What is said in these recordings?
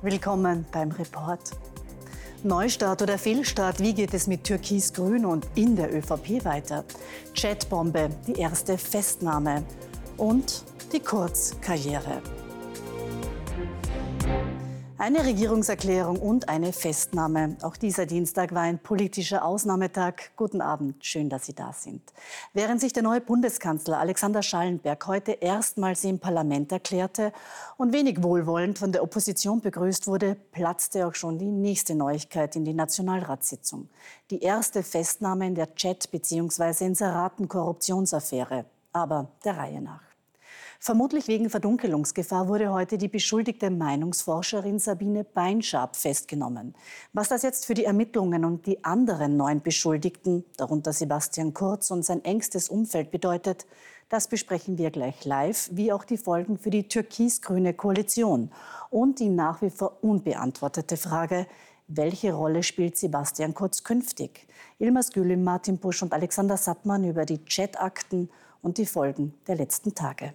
Willkommen beim Report. Neustart oder Fehlstart, wie geht es mit Türkis-Grün und in der ÖVP weiter? Chatbombe, die erste Festnahme und die Kurz-Karriere. Eine Regierungserklärung und eine Festnahme. Auch dieser Dienstag war ein politischer Ausnahmetag. Guten Abend, schön, dass Sie da sind. Während sich der neue Bundeskanzler Alexander Schallenberg heute erstmals im Parlament erklärte und wenig wohlwollend von der Opposition begrüßt wurde, platzte auch schon die nächste Neuigkeit in die Nationalratssitzung. Die erste Festnahme in der Chat- bzw. Inseraten-Korruptionsaffäre. Aber der Reihe nach. Vermutlich wegen Verdunkelungsgefahr wurde heute die beschuldigte Meinungsforscherin Sabine Beinschab festgenommen. Was das jetzt für die Ermittlungen und die anderen 9 Beschuldigten, darunter Sebastian Kurz und sein engstes Umfeld bedeutet, das besprechen wir gleich live, wie auch die Folgen für die türkis-grüne Koalition. Und die nach wie vor unbeantwortete Frage, welche Rolle spielt Sebastian Kurz künftig? Yilmaz Gülim, Martin Busch und Alexander Sattmann über die Chatakten und die Folgen der letzten Tage.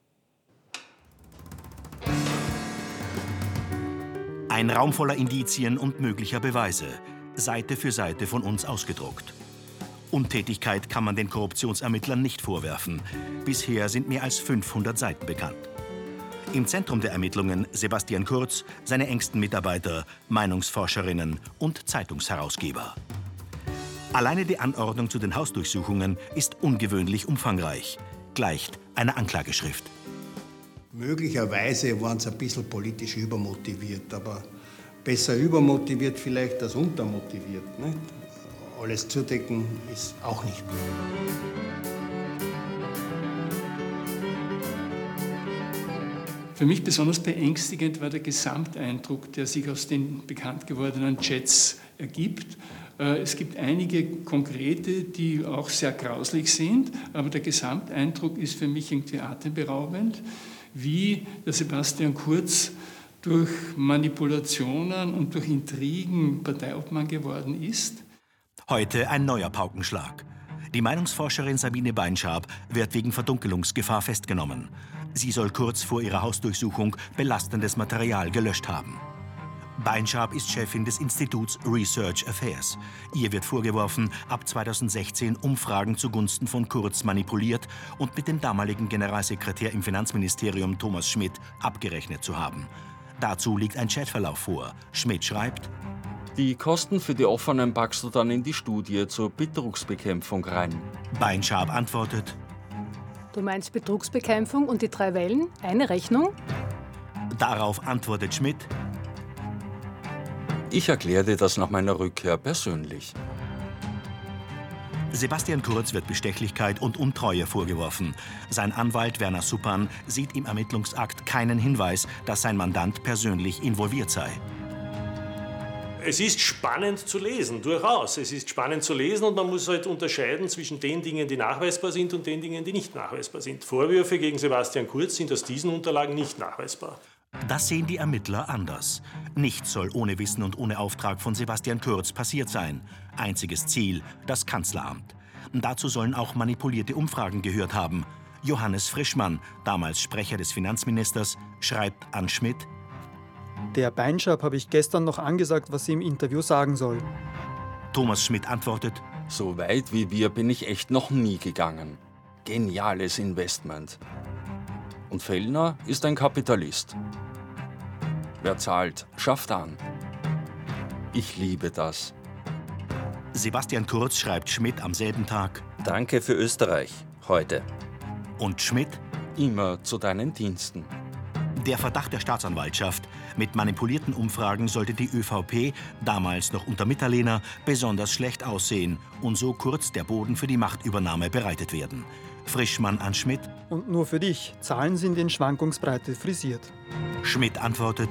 Ein Raum voller Indizien und möglicher Beweise, Seite für Seite von uns ausgedruckt. Untätigkeit kann man den Korruptionsermittlern nicht vorwerfen. Bisher sind mehr als 500 Seiten bekannt. Im Zentrum der Ermittlungen Sebastian Kurz, seine engsten Mitarbeiter, Meinungsforscherinnen und Zeitungsherausgeber. Alleine die Anordnung zu den Hausdurchsuchungen ist ungewöhnlich umfangreich, gleicht einer Anklageschrift. Möglicherweise waren sie ein bisschen politisch übermotiviert, aber besser übermotiviert vielleicht als untermotiviert. Nicht? Alles zudecken ist auch nicht gut. Für mich besonders beängstigend war der Gesamteindruck, der sich aus den bekannt gewordenen Chats ergibt. Es gibt einige konkrete, die auch sehr grauslich sind, aber der Gesamteindruck ist für mich irgendwie atemberaubend, wie der Sebastian Kurz durch Manipulationen und durch Intrigen Parteiobmann geworden ist. Heute ein neuer Paukenschlag. Die Meinungsforscherin Sabine Beinschab wird wegen Verdunkelungsgefahr festgenommen. Sie soll kurz vor ihrer Hausdurchsuchung belastendes Material gelöscht haben. Beinschab ist Chefin des Instituts Research Affairs. Ihr wird vorgeworfen, ab 2016 Umfragen zugunsten von Kurz manipuliert und mit dem damaligen Generalsekretär im Finanzministerium Thomas Schmidt abgerechnet zu haben. Dazu liegt ein Chatverlauf vor. Schmidt schreibt: Die Kosten für die offenen packst du dann in die Studie zur Betrugsbekämpfung rein. Beinschab antwortet: Du meinst Betrugsbekämpfung und die 3 Wellen? Eine Rechnung? Darauf antwortet Schmidt: Ich erkläre dir das nach meiner Rückkehr persönlich. Sebastian Kurz wird Bestechlichkeit und Untreue vorgeworfen. Sein Anwalt Werner Suppan sieht im Ermittlungsakt keinen Hinweis, dass sein Mandant persönlich involviert sei. Es ist spannend zu lesen, durchaus. Es ist spannend zu lesen und man muss halt unterscheiden zwischen den Dingen, die nachweisbar sind und den Dingen, die nicht nachweisbar sind. Vorwürfe gegen Sebastian Kurz sind aus diesen Unterlagen nicht nachweisbar. Das sehen die Ermittler anders. Nichts soll ohne Wissen und ohne Auftrag von Sebastian Kurz passiert sein. Einziges Ziel, das Kanzleramt. Dazu sollen auch manipulierte Umfragen gehört haben. Johannes Frischmann, damals Sprecher des Finanzministers, schreibt an Schmidt: Der Beinschab habe ich gestern noch angesagt, was sie im Interview sagen soll. Thomas Schmidt antwortet: So weit wie wir bin ich echt noch nie gegangen. Geniales Investment. Und Fellner ist ein Kapitalist. Wer zahlt, schafft an. Ich liebe das. Sebastian Kurz schreibt Schmidt am selben Tag: Danke für Österreich, heute. Und Schmidt: Immer zu deinen Diensten. Der Verdacht der Staatsanwaltschaft. Mit manipulierten Umfragen sollte die ÖVP, damals noch unter Mitterlehner, besonders schlecht aussehen und so kurz der Boden für die Machtübernahme bereitet werden. Frischmann an Schmidt: Und nur für dich, Zahlen sind in Schwankungsbreite frisiert. Schmidt antwortet: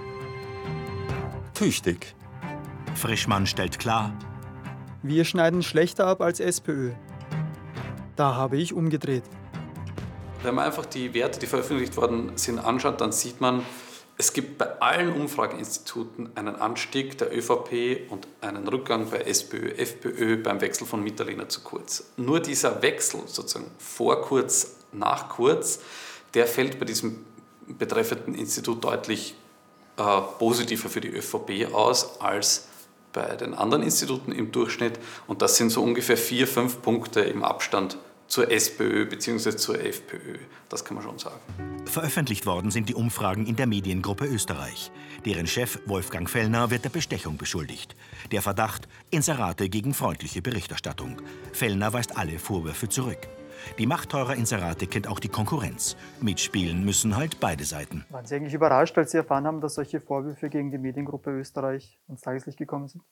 Tüchtig. Frischmann stellt klar: Wir schneiden schlechter ab als SPÖ. Da habe ich umgedreht. Wenn man einfach die Werte, die veröffentlicht worden sind, anschaut, dann sieht man, es gibt bei allen Umfrageinstituten einen Anstieg der ÖVP und einen Rückgang bei SPÖ, FPÖ beim Wechsel von Mitterlehner zu Kurz. Nur dieser Wechsel, sozusagen vor Kurz, nach Kurz, der fällt bei diesem betreffenden Institut deutlich positiver für die ÖVP aus als bei den anderen Instituten im Durchschnitt. Und das sind so ungefähr 4-5 Punkte im Abstand zur SPÖ bzw. zur FPÖ. Das kann man schon sagen. Veröffentlicht worden sind die Umfragen in der Mediengruppe Österreich. Deren Chef Wolfgang Fellner wird der Bestechung beschuldigt. Der Verdacht: Inserate gegen freundliche Berichterstattung. Fellner weist alle Vorwürfe zurück. Die Machtteurer Inserate kennt auch die Konkurrenz. Mitspielen müssen halt beide Seiten. Waren Sie eigentlich überrascht, als Sie erfahren haben, dass solche Vorwürfe gegen die Mediengruppe Österreich ans Tageslicht gekommen sind?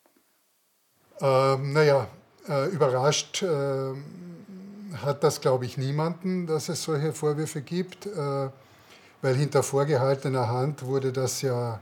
Überrascht hat das, glaube ich, niemanden, dass es solche Vorwürfe gibt, weil hinter vorgehaltener Hand wurde das ja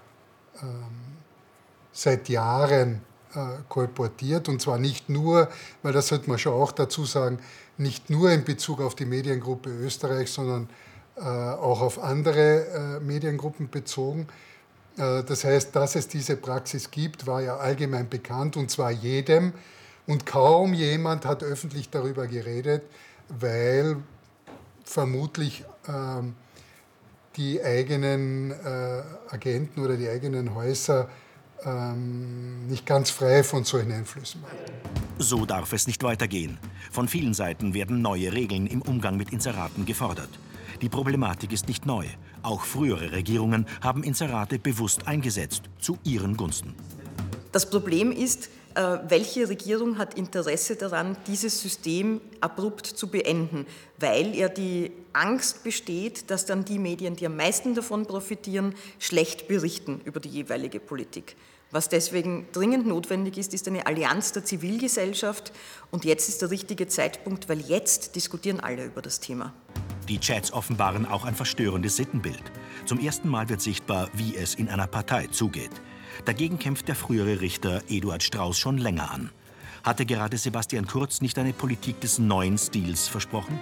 seit Jahren kolportiert, und zwar nicht nur, weil das sollte man schon auch dazu sagen, nicht nur in Bezug auf die Mediengruppe Österreich, sondern auch auf andere Mediengruppen bezogen. Das heißt, dass es diese Praxis gibt, war ja allgemein bekannt, und zwar jedem. Und kaum jemand hat öffentlich darüber geredet, weil vermutlich die eigenen Agenten oder die eigenen Häuser nicht ganz frei von solchen Einflüssen waren. So darf es nicht weitergehen. Von vielen Seiten werden neue Regeln im Umgang mit Inseraten gefordert. Die Problematik ist nicht neu. Auch frühere Regierungen haben Inserate bewusst eingesetzt, zu ihren Gunsten. Das Problem ist, welche Regierung hat Interesse daran, dieses System abrupt zu beenden, weil ja die Angst besteht, dass dann die Medien, die am meisten davon profitieren, schlecht berichten über die jeweilige Politik. Was deswegen dringend notwendig ist, ist eine Allianz der Zivilgesellschaft. Und jetzt ist der richtige Zeitpunkt, weil jetzt diskutieren alle über das Thema. Die Chats offenbaren auch ein verstörendes Sittenbild. Zum ersten Mal wird sichtbar, wie es in einer Partei zugeht. Dagegen kämpft der frühere Richter Eduard Strauß schon länger an. Hatte gerade Sebastian Kurz nicht eine Politik des neuen Stils versprochen?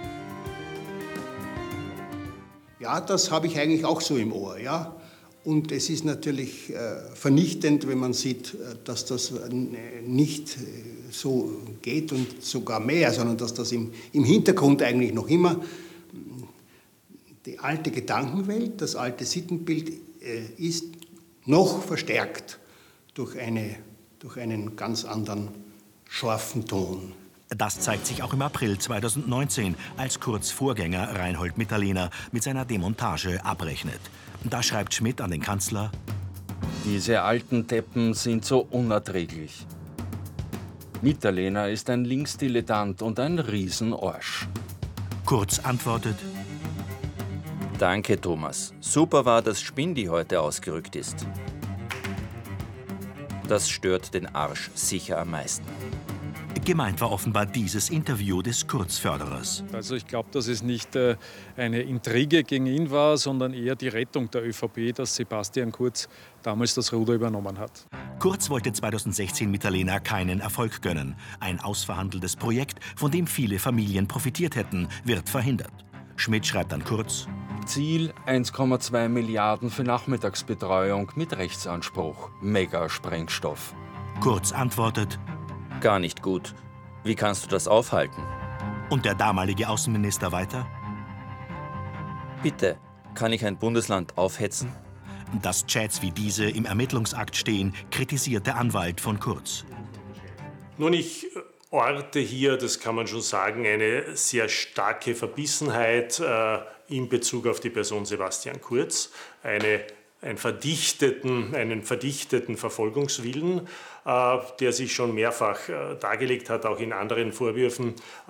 Ja, das habe ich eigentlich auch so im Ohr, ja. Und es ist natürlich vernichtend, wenn man sieht, dass das nicht so geht und sogar mehr, sondern dass das im Hintergrund eigentlich noch immer die alte Gedankenwelt, das alte Sittenbild ist noch verstärkt durch einen ganz anderen, scharfen Ton. Das zeigt sich auch im April 2019, als Kurz Vorgänger Reinhold Mitterlehner mit seiner Demontage abrechnet. Da schreibt Schmidt an den Kanzler: Diese alten Deppen sind so unerträglich. Mitterlehner ist ein Linksdilettant und ein Riesenarsch. Kurz antwortet: Danke, Thomas. Super war, dass Spindi heute ausgerückt ist. Das stört den Arsch sicher am meisten. Gemeint war offenbar dieses Interview des Kurz-Förderers. Also ich glaube, dass es nicht eine Intrige gegen ihn war, sondern eher die Rettung der ÖVP, dass Sebastian Kurz damals das Ruder übernommen hat. Kurz wollte 2016 Mitterlehner keinen Erfolg gönnen. Ein ausverhandeltes Projekt, von dem viele Familien profitiert hätten, wird verhindert. Schmidt schreibt an Kurz: Ziel 1,2 Milliarden für Nachmittagsbetreuung mit Rechtsanspruch. Mega Sprengstoff. Kurz antwortet: Gar nicht gut. Wie kannst du das aufhalten? Und der damalige Außenminister weiter: Bitte, kann ich ein Bundesland aufhetzen? Dass Chats wie diese im Ermittlungsakt stehen, kritisiert der Anwalt von Kurz. Nun, ich orte hier, das kann man schon sagen, eine sehr starke Verbissenheit in Bezug auf die Person Sebastian Kurz, einen verdichteten Verfolgungswillen, der sich schon mehrfach dargelegt hat, auch in anderen Vorwürfen,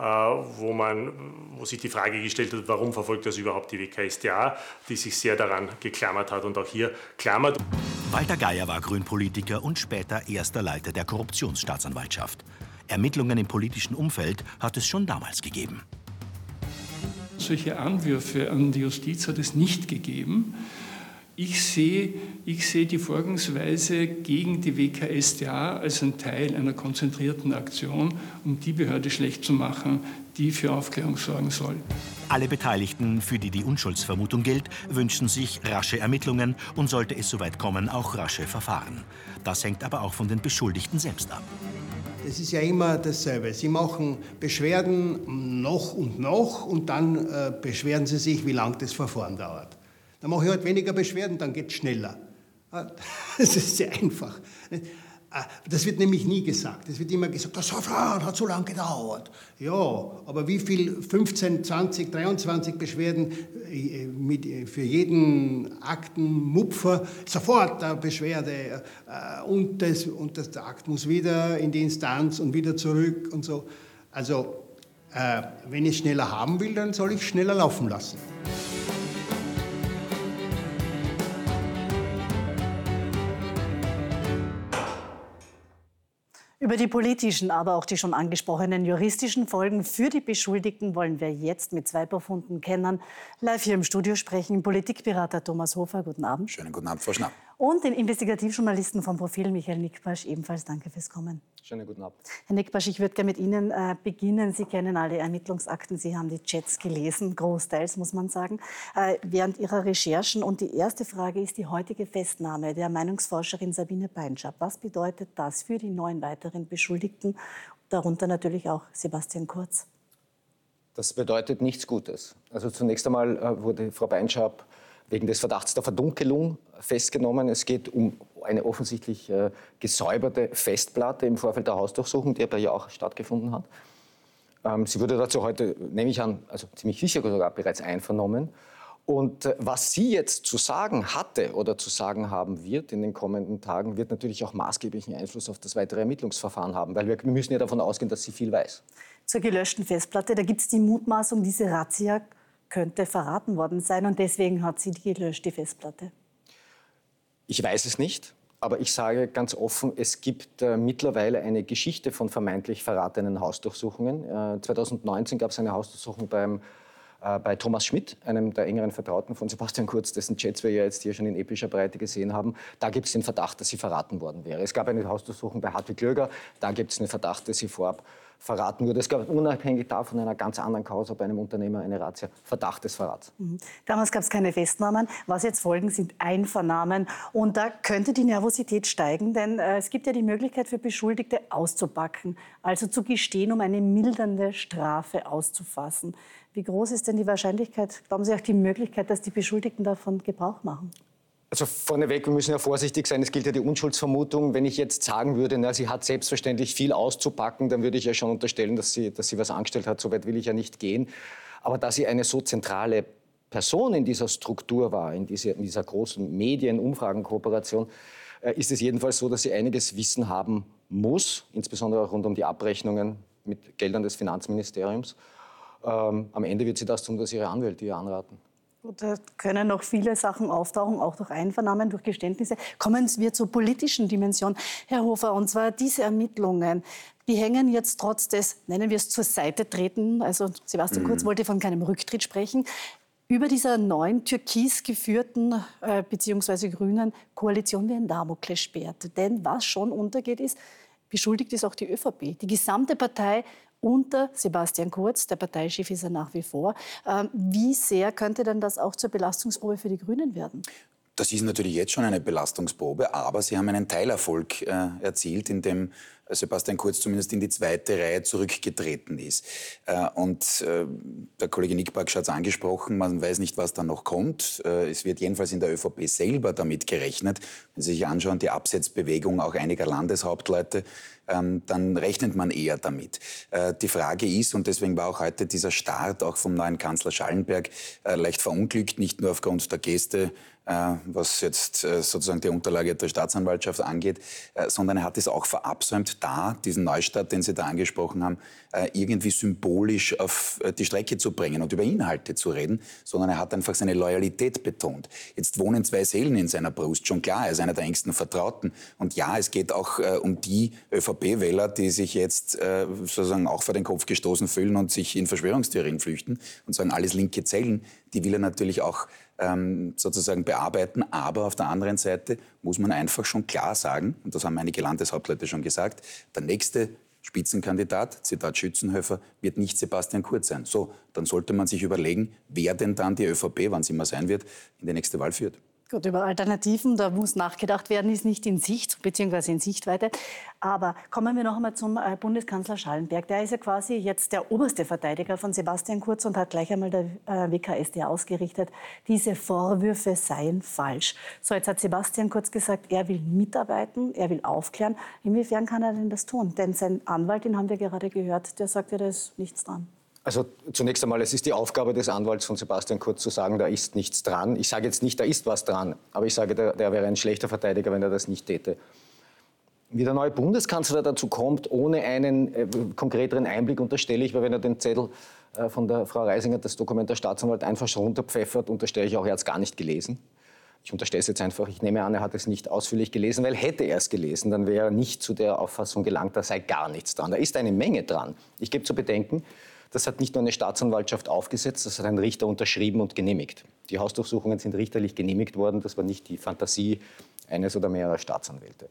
wo sich die Frage gestellt hat, warum verfolgt das überhaupt die WKStA, die sich sehr daran geklammert hat und auch hier klammert. Walter Geier war Grünpolitiker und später erster Leiter der Korruptionsstaatsanwaltschaft. Ermittlungen im politischen Umfeld hat es schon damals gegeben. Solche Anwürfe an die Justiz hat es nicht gegeben. Ich sehe die Vorgangsweise gegen die WKStA als ein Teil einer konzentrierten Aktion, um die Behörde schlecht zu machen, die für Aufklärung sorgen soll. Alle Beteiligten, für die die Unschuldsvermutung gilt, wünschen sich rasche Ermittlungen und sollte es soweit kommen, auch rasche Verfahren. Das hängt aber auch von den Beschuldigten selbst ab. Das ist ja immer dasselbe. Sie machen Beschwerden noch und dann beschweren sie sich, wie lange das Verfahren dauert. Dann mache ich halt weniger Beschwerden, dann geht es schneller. Das ist sehr einfach. Das wird nämlich nie gesagt. Es wird immer gesagt, das hat so lange gedauert. Ja, aber wie viel 15, 20, 23 Beschwerden für jeden Aktenmupfer, sofort eine Beschwerde und der Akt muss wieder in die Instanz und wieder zurück und so. Also, wenn ich es schneller haben will, dann soll ich schneller laufen lassen. Über die politischen, aber auch die schon angesprochenen juristischen Folgen für die Beschuldigten wollen wir jetzt mit 2 profunden Kennern live hier im Studio sprechen. Politikberater Thomas Hofer, guten Abend. Schönen guten Abend, Frau Schnapp. Und den Investigativjournalisten vom Profil Michael Nickbasch, ebenfalls danke fürs Kommen. Schönen guten Abend. Herr Nickbasch, ich würde gerne mit Ihnen beginnen. Sie kennen alle Ermittlungsakten, Sie haben die Chats gelesen, großteils muss man sagen, während Ihrer Recherchen. Und die erste Frage ist die heutige Festnahme der Meinungsforscherin Sabine Beinschab. Was bedeutet das für die 9 weiteren Beschuldigten, darunter natürlich auch Sebastian Kurz? Das bedeutet nichts Gutes. Also zunächst einmal wurde Frau Beinschab wegen des Verdachts der Verdunkelung festgenommen. Es geht um eine offensichtlich gesäuberte Festplatte im Vorfeld der Hausdurchsuchung, die aber ja auch stattgefunden hat. Sie wurde dazu heute, nehme ich an, also ziemlich sicher sogar bereits einvernommen. Und was sie jetzt zu sagen hatte oder zu sagen haben wird in den kommenden Tagen, wird natürlich auch maßgeblichen Einfluss auf das weitere Ermittlungsverfahren haben, weil wir müssen ja davon ausgehen, dass sie viel weiß. Zur gelöschten Festplatte, da gibt es die Mutmaßung, diese Razzia könnte verraten worden sein und deswegen hat sie die gelöscht, die Festplatte. Ich weiß es nicht, aber ich sage ganz offen, es gibt mittlerweile eine Geschichte von vermeintlich verratenen Hausdurchsuchungen. 2019 gab es eine Hausdurchsuchung bei Thomas Schmidt, einem der engeren Vertrauten von Sebastian Kurz, dessen Chats wir ja jetzt hier schon in epischer Breite gesehen haben. Da gibt es den Verdacht, dass sie verraten worden wäre. Es gab eine Hausdurchsuchung bei Hartwig Löger, da gibt es den Verdacht, dass sie vorab verraten wurde. Es gab unabhängig davon einer ganz anderen Causa bei einem Unternehmer eine Razzia, Verdacht des Verrats. Damals gab es keine Festnahmen. Was jetzt folgen, sind Einvernahmen. Und da könnte die Nervosität steigen, denn es gibt ja die Möglichkeit für Beschuldigte auszupacken, also zu gestehen, um eine mildernde Strafe auszufassen. Wie groß ist denn die Wahrscheinlichkeit, glauben Sie auch die Möglichkeit, dass die Beschuldigten davon Gebrauch machen? Also vorneweg, wir müssen ja vorsichtig sein, es gilt ja die Unschuldsvermutung. Wenn ich jetzt sagen würde, na, sie hat selbstverständlich viel auszupacken, dann würde ich ja schon unterstellen, dass sie was angestellt hat. So weit will ich ja nicht gehen. Aber da sie eine so zentrale Person in dieser Struktur war, in dieser großen Medien-Umfragen-Kooperation, ist es jedenfalls so, dass sie einiges Wissen haben muss, insbesondere auch rund um die Abrechnungen mit Geldern des Finanzministeriums. Am Ende wird sie das tun, was ihre Anwälte ihr anraten. Da können noch viele Sachen auftauchen, auch durch Einvernahmen, durch Geständnisse. Kommen wir zur politischen Dimension, Herr Hofer. Und zwar diese Ermittlungen, die hängen jetzt trotz des, nennen wir es, zur Seite treten. Also Sebastian Kurz wollte von keinem Rücktritt sprechen. Über dieser neuen türkis geführten bzw. grünen Koalition wie ein Damoklesschwert. Denn was schon untergeht ist, beschuldigt ist auch die ÖVP. Die gesamte Partei unter Sebastian Kurz, der Parteichef ist er nach wie vor. Wie sehr könnte denn das auch zur Belastungsprobe für die Grünen werden? Das ist natürlich jetzt schon eine Belastungsprobe, aber sie haben einen Teilerfolg erzielt, in dem Sebastian Kurz zumindest in die 2. Reihe zurückgetreten ist. Der Kollege Nickbasch hat es angesprochen, man weiß nicht, was da noch kommt. Es wird jedenfalls in der ÖVP selber damit gerechnet. Wenn Sie sich anschauen, die Absetzbewegung auch einiger Landeshauptleute, dann rechnet man eher damit. Die Frage ist, und deswegen war auch heute dieser Start auch vom neuen Kanzler Schallenberg leicht verunglückt, nicht nur aufgrund der Geste, was jetzt sozusagen die Unterlage der Staatsanwaltschaft angeht, sondern er hat es auch verabsäumt, diesen Neustart, den Sie da angesprochen haben, irgendwie symbolisch auf die Strecke zu bringen und über Inhalte zu reden, sondern er hat einfach seine Loyalität betont. Jetzt wohnen 2 Seelen in seiner Brust, schon klar, er ist einer der engsten Vertrauten. Und ja, es geht auch um die ÖVP-Wähler, die sich jetzt sozusagen auch vor den Kopf gestoßen fühlen und sich in Verschwörungstheorien flüchten und sagen, alles linke Zellen, die will er natürlich auch sozusagen bearbeiten. Aber auf der anderen Seite muss man einfach schon klar sagen, und das haben einige Landeshauptleute schon gesagt, der nächste Spitzenkandidat, Zitat Schützenhöfer, wird nicht Sebastian Kurz sein. So, dann sollte man sich überlegen, wer denn dann die ÖVP, wann es immer sein wird, in die nächste Wahl führt. Gut, über Alternativen, da muss nachgedacht werden, ist nicht in Sicht, beziehungsweise in Sichtweite. Aber kommen wir noch einmal zum Bundeskanzler Schallenberg. Der ist ja quasi jetzt der oberste Verteidiger von Sebastian Kurz und hat gleich einmal der WKStA ausgerichtet, diese Vorwürfe seien falsch. So, jetzt hat Sebastian Kurz gesagt, er will mitarbeiten, er will aufklären. Inwiefern kann er denn das tun? Denn sein Anwalt, den haben wir gerade gehört, der sagt ja, da ist nichts dran. Also zunächst einmal, es ist die Aufgabe des Anwalts von Sebastian Kurz zu sagen, da ist nichts dran. Ich sage jetzt nicht, da ist was dran, aber ich sage, der wäre ein schlechter Verteidiger, wenn er das nicht täte. Wie der neue Bundeskanzler dazu kommt, ohne einen konkreteren Einblick, unterstelle ich, weil wenn er den Zettel von der Frau Reisinger, das Dokument der Staatsanwalt, einfach schon runterpfeffert, unterstelle ich auch, er hat es gar nicht gelesen. Ich unterstelle es jetzt einfach, ich nehme an, er hat es nicht ausführlich gelesen, weil hätte er es gelesen, dann wäre er nicht zu der Auffassung gelangt, da sei gar nichts dran. Da ist eine Menge dran. Ich gebe zu bedenken, das hat nicht nur eine Staatsanwaltschaft aufgesetzt, das hat ein Richter unterschrieben und genehmigt. Die Hausdurchsuchungen sind richterlich genehmigt worden, das war nicht die Fantasie eines oder mehrerer Staatsanwälte.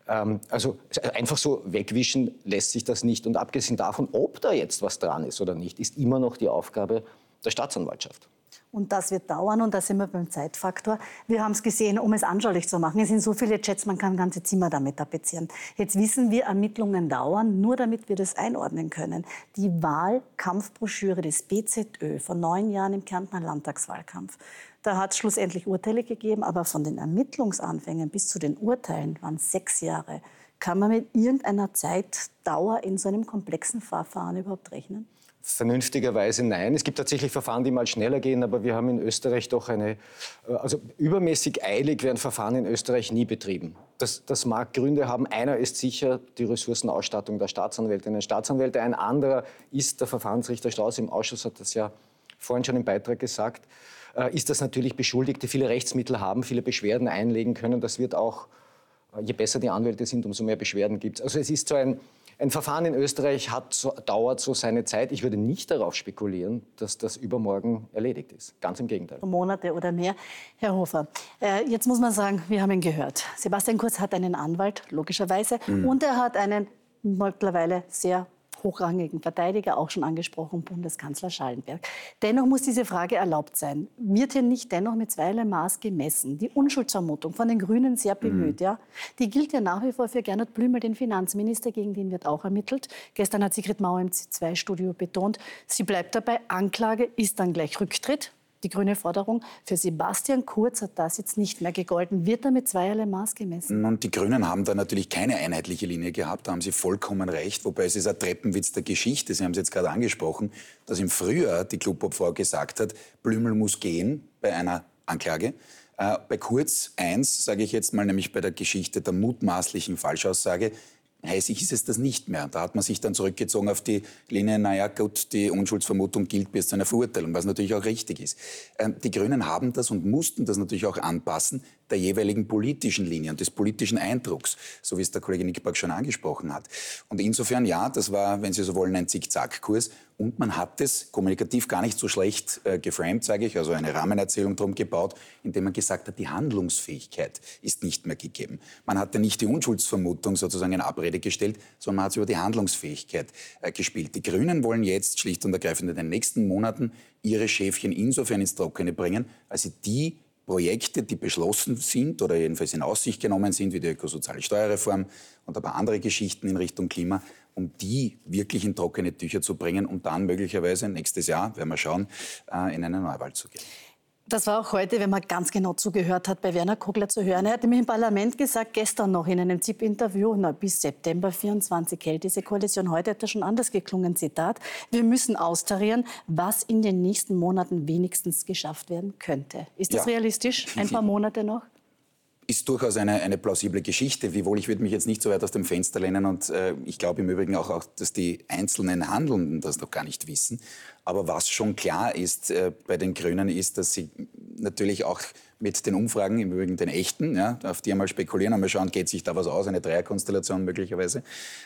Also einfach so wegwischen lässt sich das nicht. Und abgesehen davon, ob da jetzt was dran ist oder nicht, ist immer noch die Aufgabe der Staatsanwaltschaft. Und das wird dauern und da sind wir beim Zeitfaktor. Wir haben es gesehen, um es anschaulich zu machen. Es sind so viele Chats, man kann ganze Zimmer damit tapezieren. Jetzt wissen wir, Ermittlungen dauern, nur damit wir das einordnen können. Die Wahlkampfbroschüre des BZÖ vor 9 Jahren im Kärntner Landtagswahlkampf. Da hat es schlussendlich Urteile gegeben, aber von den Ermittlungsanfängen bis zu den Urteilen waren 6 Jahre. Kann man mit irgendeiner Zeitdauer in so einem komplexen Verfahren überhaupt rechnen? Vernünftigerweise nein. Es gibt tatsächlich Verfahren, die mal schneller gehen, aber wir haben in Österreich doch also übermäßig eilig werden Verfahren in Österreich nie betrieben. Das mag Gründe haben. Einer ist sicher die Ressourcenausstattung der Staatsanwältinnen und Staatsanwälte. Ein anderer ist der Verfahrensrichter Strauß. Im Ausschuss hat das ja vorhin schon im Beitrag gesagt. Ist das natürlich Beschuldigte viele Rechtsmittel haben, viele Beschwerden einlegen können. Das wird auch, je besser die Anwälte sind, umso mehr Beschwerden gibt es. Also es ist so ein Verfahren in Österreich dauert so seine Zeit. Ich würde nicht darauf spekulieren, dass das übermorgen erledigt ist. Ganz im Gegenteil. Monate oder mehr. Herr Hofer, jetzt muss man sagen, wir haben ihn gehört. Sebastian Kurz hat einen Anwalt, logischerweise, und er hat einen mittlerweile sehr hochrangigen Verteidiger, auch schon angesprochen, Bundeskanzler Schallenberg. Dennoch muss diese Frage erlaubt sein. Wird hier nicht dennoch mit zweierlei Maß gemessen? Die Unschuldsvermutung, von den Grünen sehr bemüht, ja, die gilt ja nach wie vor für Gernot Blümel, den Finanzminister, gegen den wird auch ermittelt. Gestern hat Sigrid Mauer im C2-Studio betont, sie bleibt dabei, Anklage ist dann gleich Rücktritt. Die grüne Forderung. Für Sebastian Kurz hat das jetzt nicht mehr gegolten. Wird da mit zweierlei Maß gemessen? Und die Grünen haben da natürlich keine einheitliche Linie gehabt. Da haben Sie vollkommen recht. Wobei es ist ein Treppenwitz der Geschichte. Sie haben es jetzt gerade angesprochen, dass im Frühjahr die Klubobfrau gesagt hat, Blümel muss gehen bei einer Anklage. Bei Kurz 1, sage ich jetzt mal, nämlich bei der Geschichte der mutmaßlichen Falschaussage, heißig ist es das nicht mehr. Da hat man sich dann zurückgezogen auf die Linie, naja gut, die Unschuldsvermutung gilt bis zu einer Verurteilung, was natürlich auch richtig ist. Die Grünen haben das und mussten das natürlich auch anpassen der jeweiligen politischen Linie und des politischen Eindrucks, so wie es der Kollege Nickberg schon angesprochen hat. Und insofern, ja, das war, wenn Sie so wollen, ein Zickzack-Kurs. Und man hat es kommunikativ gar nicht so schlecht geframed, sage ich, also eine Rahmenerzählung drum gebaut, indem man gesagt hat, die Handlungsfähigkeit ist nicht mehr gegeben. Man hatte nicht die Unschuldsvermutung sozusagen in Abrede gestellt, sondern man hat über die Handlungsfähigkeit gespielt. Die Grünen wollen jetzt schlicht und ergreifend in den nächsten Monaten ihre Schäfchen insofern ins Trockene bringen, als sie die Projekte, die beschlossen sind oder jedenfalls in Aussicht genommen sind, wie die ökosoziale Steuerreform und aber andere Geschichten in Richtung Klima, um die wirklich in trockene Tücher zu bringen und dann möglicherweise nächstes Jahr, werden wir schauen, in eine Neuwahl zu gehen. Das war auch heute, wenn man ganz genau zugehört hat, bei Werner Kogler zu hören. Er hat nämlich im Parlament gesagt, gestern noch in einem ZIP-Interview, bis September 24 hält diese Koalition. Heute hat er schon anders geklungen, Zitat, wir müssen austarieren, was in den nächsten Monaten wenigstens geschafft werden könnte. Ist das realistisch? Ein paar Monate noch? Ist durchaus eine plausible Geschichte, wiewohl ich würde mich jetzt nicht so weit aus dem Fenster lehnen und ich glaube im Übrigen auch, dass die einzelnen Handelnden das noch gar nicht wissen. Aber was schon klar ist bei den Grünen ist, dass sie natürlich auch mit den Umfragen, im Übrigen den echten, ja, auf die einmal spekulieren, einmal schauen, geht sich da was aus, eine Dreierkonstellation möglicherweise.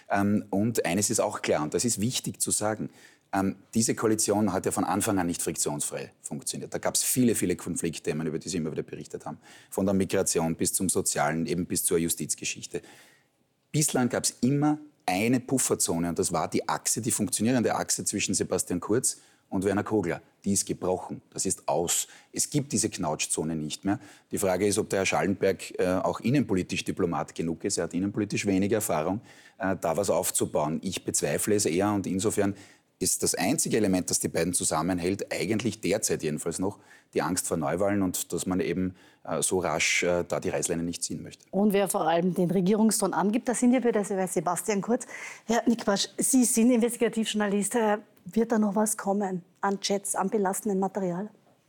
Und eines ist auch klar, und das ist wichtig zu sagen, diese Koalition hat ja von Anfang an nicht friktionsfrei funktioniert. Da gab es viele, viele Konfliktthemen, über die Sie immer wieder berichtet haben. Von der Migration bis zum Sozialen, eben bis zur Justizgeschichte. Bislang gab es immer eine Pufferzone und das war die Achse, die funktionierende Achse zwischen Sebastian Kurz und Werner Kogler. Die ist gebrochen. Das ist aus. Es gibt diese Knautschzone nicht mehr. Die Frage ist, ob der Herr Schallenberg auch innenpolitisch Diplomat genug ist. Er hat innenpolitisch weniger Erfahrung, da was aufzubauen. Ich bezweifle es eher und insofern ist das einzige Element, das die beiden zusammenhält, eigentlich derzeit jedenfalls noch die Angst vor Neuwahlen und dass man eben so rasch da die Reißleine nicht ziehen möchte. Und wer vor allem den Regierungston angibt, das sind ja wieder Sebastian Kurz. Herr Nickbasch, Sie sind Investigativjournalist. Wird da noch was kommen an Chats, an belastendem Material?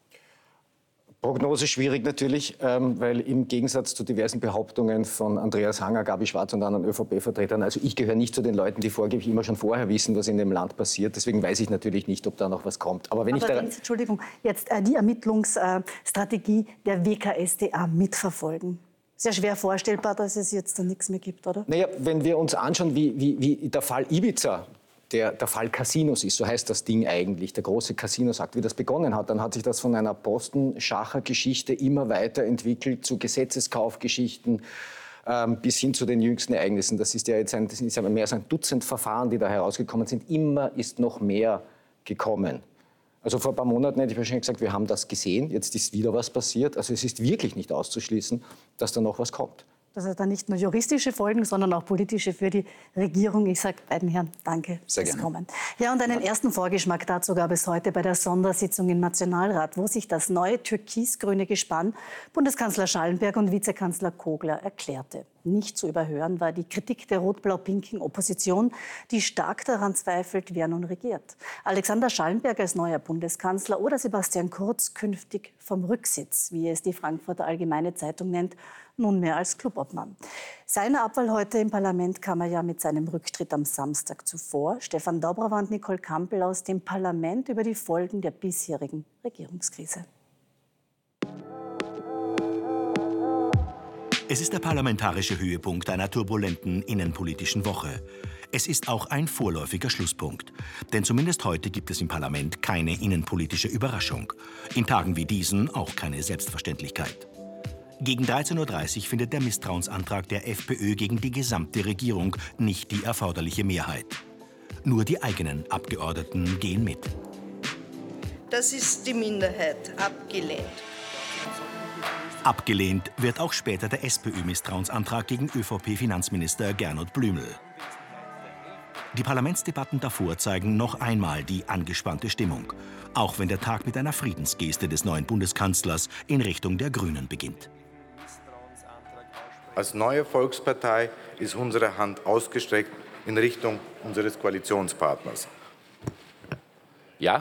Prognose schwierig natürlich, weil im Gegensatz zu diversen Behauptungen von Andreas Hanger, Gabi Schwarz und anderen ÖVP-Vertretern, also ich gehöre nicht zu den Leuten, die vorgeblich immer schon vorher wissen, was in dem Land passiert. Deswegen weiß ich natürlich nicht, ob da noch was kommt. Aber wenn Sie, Entschuldigung, jetzt die Ermittlungsstrategie der WKStA mitverfolgen. Sehr schwer vorstellbar, dass es jetzt da nichts mehr gibt, oder? Naja, wenn wir uns anschauen, wie der Fall Ibiza, der Fall Casinos ist, so heißt das Ding eigentlich, der große Casino-Akt, wie das begonnen hat, dann hat sich das von einer Postenschacher-Geschichte immer weiterentwickelt zu Gesetzeskaufgeschichten bis hin zu den jüngsten Ereignissen. Das ist ja jetzt mehr als ein Dutzend Verfahren, die da herausgekommen sind. Immer ist noch mehr gekommen. Also vor ein paar Monaten hätte ich wahrscheinlich gesagt, wir haben das gesehen, jetzt ist wieder was passiert. Also es ist wirklich nicht auszuschließen, dass da noch was kommt. Das hat dann nicht nur juristische Folgen, sondern auch politische für die Regierung. Ich sage beiden Herren danke fürs Kommen. Ja, und einen ersten Vorgeschmack dazu gab es heute bei der Sondersitzung im Nationalrat, wo sich das neue türkis-grüne Gespann Bundeskanzler Schallenberg und Vizekanzler Kogler erklärte. Nicht zu überhören war die Kritik der rot-blau-pinken Opposition, die stark daran zweifelt, wer nun regiert. Alexander Schallenberg als neuer Bundeskanzler oder Sebastian Kurz künftig vom Rücksitz, wie es die Frankfurter Allgemeine Zeitung nennt, nunmehr als Clubobmann. Seiner Abwahl heute im Parlament kam er ja mit seinem Rücktritt am Samstag zuvor. Stefan Dobrava und Nicole Kampel aus dem Parlament über die Folgen der bisherigen Regierungskrise. Es ist der parlamentarische Höhepunkt einer turbulenten innenpolitischen Woche. Es ist auch ein vorläufiger Schlusspunkt. Denn zumindest heute gibt es im Parlament keine innenpolitische Überraschung. In Tagen wie diesen auch keine Selbstverständlichkeit. Gegen 13:30 Uhr findet der Misstrauensantrag der FPÖ gegen die gesamte Regierung nicht die erforderliche Mehrheit. Nur die eigenen Abgeordneten gehen mit. Das ist die Minderheit. Abgelehnt. Abgelehnt wird auch später der SPÖ-Misstrauensantrag gegen ÖVP-Finanzminister Gernot Blümel. Die Parlamentsdebatten davor zeigen noch einmal die angespannte Stimmung, auch wenn der Tag mit einer Friedensgeste des neuen Bundeskanzlers in Richtung der Grünen beginnt. Als neue Volkspartei ist unsere Hand ausgestreckt in Richtung unseres Koalitionspartners. Ja,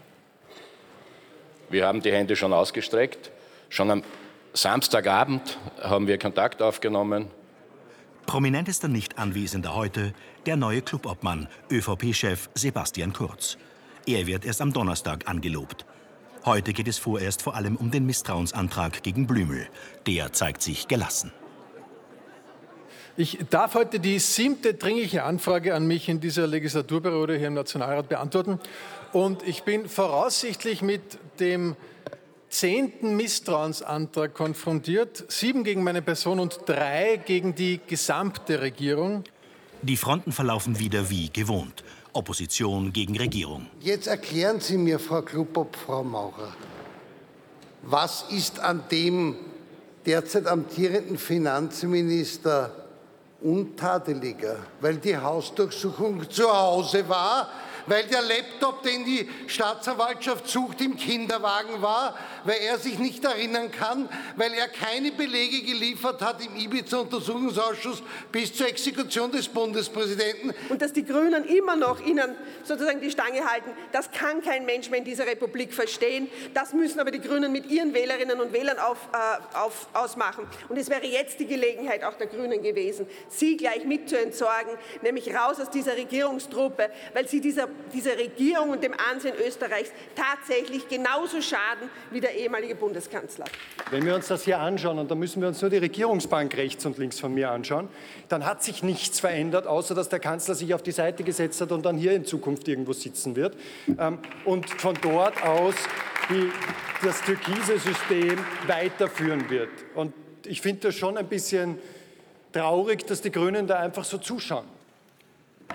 wir haben die Hände schon ausgestreckt. Schon am Samstagabend haben wir Kontakt aufgenommen. Prominentester Nicht-Anwesender heute der neue Clubobmann, ÖVP-Chef Sebastian Kurz. Er wird erst am Donnerstag angelobt. Heute geht es vorerst vor allem um den Misstrauensantrag gegen Blümel. Der zeigt sich gelassen. Ich darf heute die 7. dringliche Anfrage an mich in dieser Legislaturperiode hier im Nationalrat beantworten. Und ich bin voraussichtlich mit dem 10. Misstrauensantrag konfrontiert. 7 gegen meine Person und 3 gegen die gesamte Regierung. Die Fronten verlaufen wieder wie gewohnt. Opposition gegen Regierung. Jetzt erklären Sie mir, Frau Klubop, Frau Maurer, was ist an dem derzeit amtierenden Finanzminister untadeliger? Weil die Hausdurchsuchung zu Hause war? Weil der Laptop, den die Staatsanwaltschaft sucht, im Kinderwagen war, weil er sich nicht erinnern kann, weil er keine Belege geliefert hat im Ibiza-Untersuchungsausschuss bis zur Exekution des Bundespräsidenten. Und dass die Grünen immer noch Ihnen sozusagen die Stange halten, das kann kein Mensch mehr in dieser Republik verstehen. Das müssen aber die Grünen mit ihren Wählerinnen und Wählern ausmachen. Und es wäre jetzt die Gelegenheit auch der Grünen gewesen, sie gleich mit zu entsorgen, nämlich raus aus dieser Regierungstruppe, weil sie dieser Regierung und dem Ansehen Österreichs tatsächlich genauso schaden wie der ehemalige Bundeskanzler. Wenn wir uns das hier anschauen, und da müssen wir uns nur die Regierungsbank rechts und links von mir anschauen, dann hat sich nichts verändert, außer dass der Kanzler sich auf die Seite gesetzt hat und dann hier in Zukunft irgendwo sitzen wird. Und von dort aus das türkise System weiterführen wird. Und ich finde das schon ein bisschen traurig, dass die Grünen da einfach so zuschauen.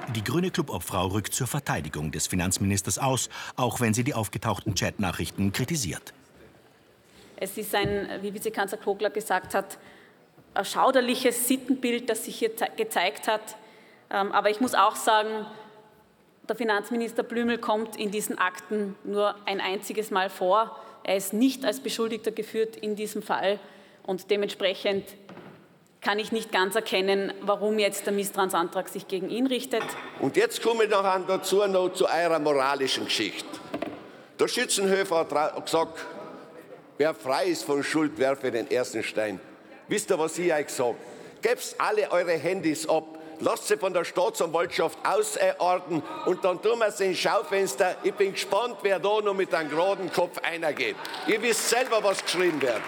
Die grüne Clubobfrau rückt zur Verteidigung des Finanzministers aus, auch wenn sie die aufgetauchten Chatnachrichten kritisiert. Es ist ein, wie Vizekanzler Kogler gesagt hat, ein schauderliches Sittenbild, das sich hier gezeigt hat. Aber ich muss auch sagen, der Finanzminister Blümel kommt in diesen Akten nur ein einziges Mal vor. Er ist nicht als Beschuldigter geführt in diesem Fall und dementsprechend kann ich nicht ganz erkennen, warum jetzt der Misstrauensantrag sich gegen ihn richtet. Und jetzt komme ich dazu noch zu eurer moralischen Geschichte. Der Schützenhöfer hat gesagt, wer frei ist von Schuld, werfe den ersten Stein. Wisst ihr, was ich euch sage? Gebt alle eure Handys ab, lasst sie von der Staatsanwaltschaft ausordnen und dann tun wir es ins Schaufenster. Ich bin gespannt, wer da noch mit einem geraden Kopf einergeht. Ihr wisst selber, was geschrieben wird.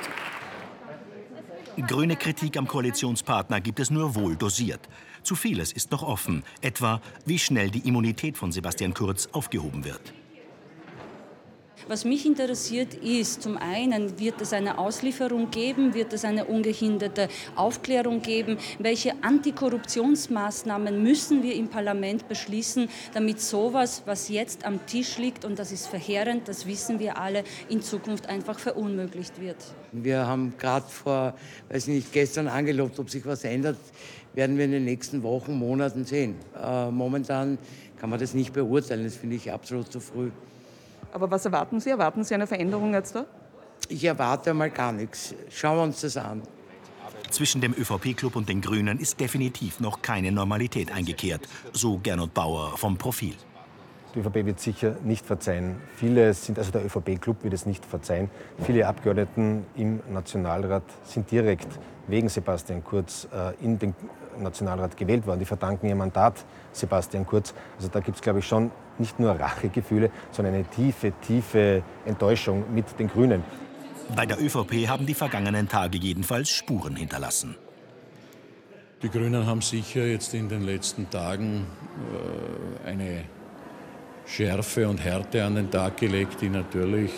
Grüne Kritik am Koalitionspartner gibt es nur wohl dosiert. Zu vieles ist noch offen, etwa wie schnell die Immunität von Sebastian Kurz aufgehoben wird. Was mich interessiert ist, zum einen, wird es eine Auslieferung geben, wird es eine ungehinderte Aufklärung geben, welche Antikorruptionsmaßnahmen müssen wir im Parlament beschließen, damit sowas, was jetzt am Tisch liegt, und das ist verheerend, das wissen wir alle, in Zukunft einfach verunmöglicht wird. Wir haben gerade gestern angelobt, ob sich was ändert, werden wir in den nächsten Wochen, Monaten sehen. Momentan kann man das nicht beurteilen, das finde ich absolut zu früh. Aber was erwarten Sie? Erwarten Sie eine Veränderung jetzt da? Ich erwarte mal gar nichts. Schauen wir uns das an. Zwischen dem ÖVP-Club und den Grünen ist definitiv noch keine Normalität eingekehrt, so Gernot Bauer vom Profil. Die ÖVP wird sicher nicht verzeihen. Viele sind, also der ÖVP-Club wird es nicht verzeihen. Viele Abgeordneten im Nationalrat sind direkt wegen Sebastian Kurz in den Nationalrat gewählt worden. Die verdanken ihr Mandat Sebastian Kurz. Also da gibt es, glaube ich, schon nicht nur Rachegefühle, sondern eine tiefe, tiefe Enttäuschung mit den Grünen. Bei der ÖVP haben die vergangenen Tage jedenfalls Spuren hinterlassen. Die Grünen haben sicher jetzt in den letzten Tagen eine Schärfe und Härte an den Tag gelegt, die natürlich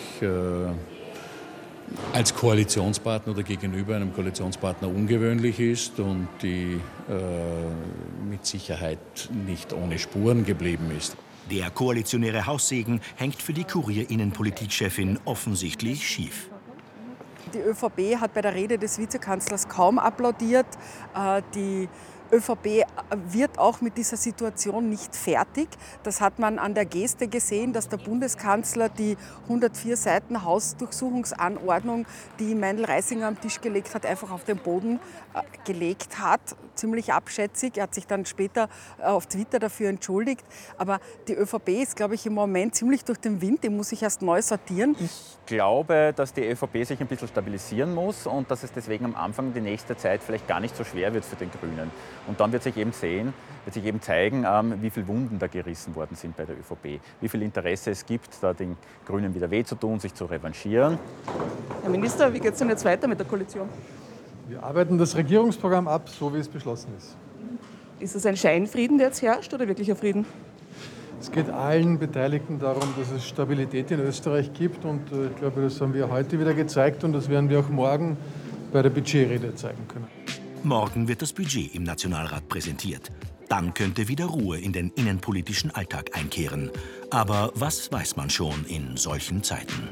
als Koalitionspartner oder gegenüber einem Koalitionspartner ungewöhnlich ist und die mit Sicherheit nicht ohne Spuren geblieben ist. Der koalitionäre Haussegen hängt für die Kurier-Innenpolitikchefin offensichtlich schief. Die ÖVP hat bei der Rede des Vizekanzlers kaum applaudiert. Die ÖVP wird auch mit dieser Situation nicht fertig. Das hat man an der Geste gesehen, dass der Bundeskanzler die 104 Seiten Hausdurchsuchungsanordnung, die Meindl-Reisinger am Tisch gelegt hat, einfach auf den Boden gelegt hat. Ziemlich abschätzig. Er hat sich dann später auf Twitter dafür entschuldigt. Aber die ÖVP ist, glaube ich, im Moment ziemlich durch den Wind. Die muss sich erst neu sortieren. Ich glaube, dass die ÖVP sich ein bisschen stabilisieren muss und dass es deswegen am Anfang die nächste Zeit vielleicht gar nicht so schwer wird für den Grünen. Und dann wird sich eben zeigen, wie viele Wunden da gerissen worden sind bei der ÖVP. Wie viel Interesse es gibt, da den Grünen wieder weh zu tun, sich zu revanchieren. Herr Minister, wie geht es denn jetzt weiter mit der Koalition? Wir arbeiten das Regierungsprogramm ab, so wie es beschlossen ist. Ist es ein Scheinfrieden, der jetzt herrscht, oder wirklicher Frieden? Es geht allen Beteiligten darum, dass es Stabilität in Österreich gibt. Und ich glaube, das haben wir heute wieder gezeigt und das werden wir auch morgen bei der Budgetrede zeigen können. Morgen wird das Budget im Nationalrat präsentiert. Dann könnte wieder Ruhe in den innenpolitischen Alltag einkehren. Aber was weiß man schon in solchen Zeiten?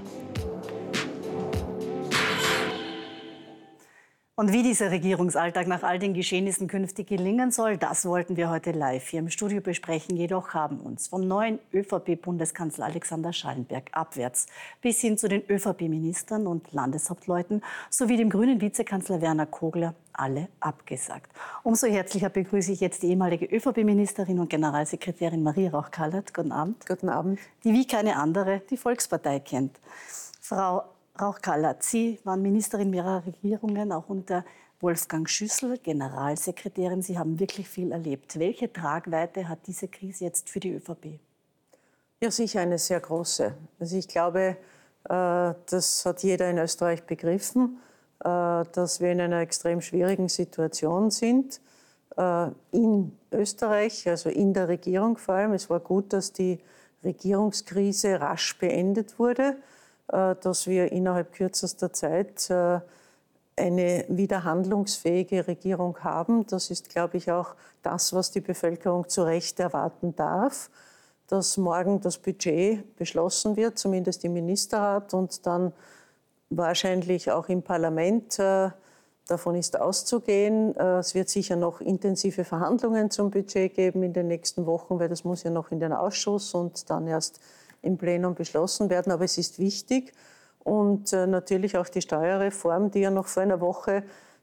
Und wie dieser Regierungsalltag nach all den Geschehnissen künftig gelingen soll, das wollten wir heute live hier im Studio besprechen. Jedoch haben uns vom neuen ÖVP-Bundeskanzler Alexander Schallenberg abwärts bis hin zu den ÖVP-Ministern und Landeshauptleuten sowie dem grünen Vizekanzler Werner Kogler alle abgesagt. Umso herzlicher begrüße ich jetzt die ehemalige ÖVP-Ministerin und Generalsekretärin Marie Rauch-Kallert. Guten Abend. Guten Abend. Die wie keine andere die Volkspartei kennt. Frau Rauch-Kallert, Sie waren Ministerin mehrerer Regierungen, auch unter Wolfgang Schüssel, Generalsekretärin. Sie haben wirklich viel erlebt. Welche Tragweite hat diese Krise jetzt für die ÖVP? Ja, sicher eine sehr große. Also ich glaube, das hat jeder in Österreich begriffen, dass wir in einer extrem schwierigen Situation sind. In Österreich, also in der Regierung vor allem. Es war gut, dass die Regierungskrise rasch beendet wurde, dass wir innerhalb kürzester Zeit eine wieder handlungsfähige Regierung haben. Das ist, glaube ich, auch das, was die Bevölkerung zu Recht erwarten darf, dass morgen das Budget beschlossen wird, zumindest im Ministerrat und dann wahrscheinlich auch im Parlament. Davon ist auszugehen. Es wird sicher noch intensive Verhandlungen zum Budget geben in den nächsten Wochen, weil das muss ja noch in den Ausschuss und dann erst im Plenum beschlossen werden. Aber es ist wichtig. Und natürlich auch die Steuerreform, die ja noch vor einer Woche